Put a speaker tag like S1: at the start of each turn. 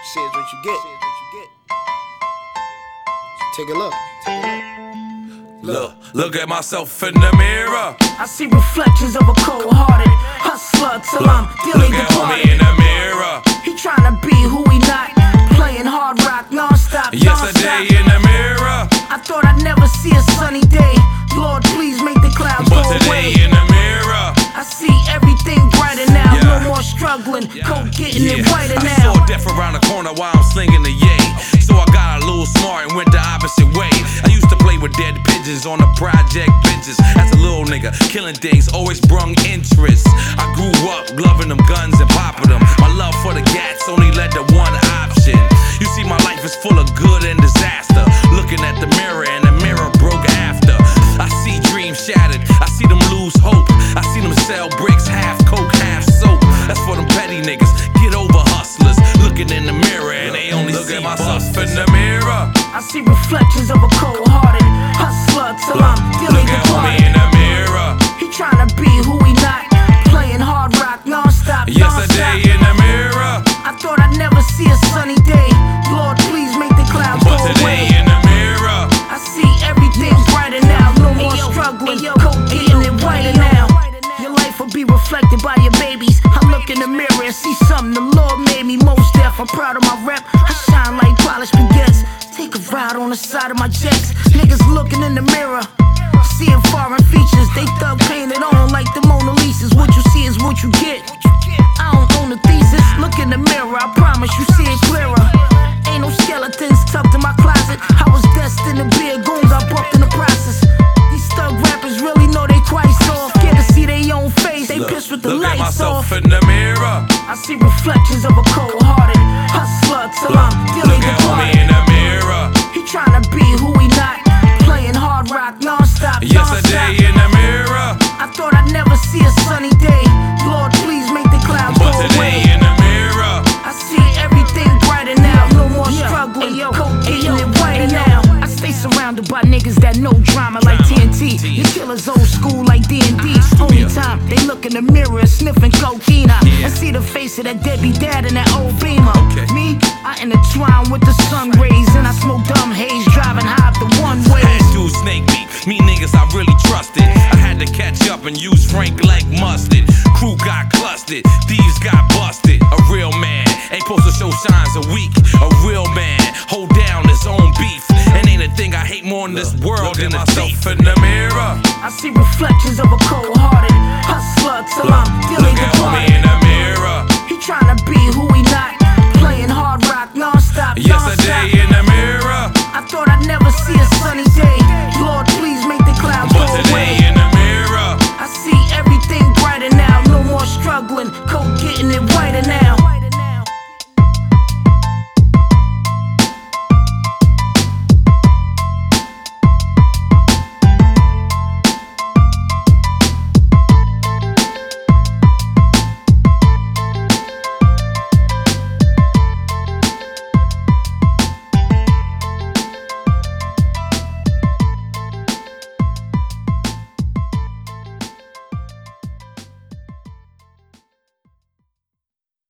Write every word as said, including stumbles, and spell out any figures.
S1: See is what you get. Take a look. Take a look.
S2: Look, look at myself in the mirror.
S3: I see reflections of a cold-hearted hustler till
S2: Look,
S3: I'm dealing
S2: look at
S3: departed.
S2: homie in the mirror.
S3: He tryna be who he not, playing hard rock non-stop.
S2: Yesterday in the mirror,
S3: I thought I'd never see a sunny day. Lord, please make the clouds
S2: but
S3: go
S2: today
S3: away.
S2: in the mirror,
S3: I see everything brighter now.
S2: Yeah.
S3: No more struggling, coke getting
S2: yeah,
S3: it whiter
S2: I
S3: now.
S2: saw death around the corner while I'm slinging the yay. So I got a little smart and went the opposite way. I used to play with dead pigeons on the project benches. As a little nigga, killing things always brung interest. I grew up loving them guns and popping them. My love for the gats only led to one option. You see, my life is full of good and disaster. Looking at the mirror and the mirror broke after. I see dreams shattered, I see them lose hope. I see them sell bricks, half coke, half soap. That's for them petty niggas, get over hustlers. Looking in the mirror and they only look see at myself in the mirror.
S3: I see reflections of a cold-hearted hustler till I'm dealing
S2: Look at homie
S3: departed.
S2: in the mirror.
S3: He tryna be who he not, playing hard rock non-stop.
S2: Yesterday in the mirror,
S3: I thought I'd never see a sunny day. Lord, please make the clouds
S2: but
S3: go
S2: today
S3: away.
S2: in the mirror,
S3: I see everything brighter now. No more struggling, coke getting it whiter now. Your life will be reflected by your babies. I look in the mirror and see something the Lord made me most deaf. I'm proud of my rep. I shine like polished baguettes. Take a ride on the side of my jets. Niggas looking in the mirror, seeing foreign features. They thug painted on like the Mona Lisas. What you see is what you get. I don't own the thesis. Look in the mirror, I promise you see it clearer. Ain't no skeletons tucked in my closet. I was destined to be a goon, got booked in the process. These thug rappers really know they quite soft. Scared to see their own face, they pissed with the
S2: look at
S3: lights
S2: myself
S3: off.
S2: in the mirror.
S3: I see reflections of a cold-hearted hustler till I'm dealing
S2: Look at homie in
S3: departed.
S2: the mirror.
S3: He tryna be who he not, playing hard rock non-stop.
S2: Yesterday in the mirror,
S3: I thought I'd never see a sunny day. Lord, please make the clouds
S2: but
S3: go
S2: today
S3: away.
S2: in the mirror,
S3: I see everything brighter now. No more struggling, coke getting it whiter now. I stay surrounded by niggas that know drama like T N T. You killers old school like D and D. Only time they look in the mirror sniffing cocaine. I see the face of that deadbeat dad in that old Beamer. Me, I intertwine with the sun rays and I smoke dumb haze, driving high up the one way.
S2: had dudes snake beat, me niggas I really trusted. I had to catch up and use Frank like mustard. Crew got clustered, thieves got busted. A real man ain't supposed to show signs of weak. A real man hold down his own beef. And ain't a thing I hate more in this world than a thief in the mirror.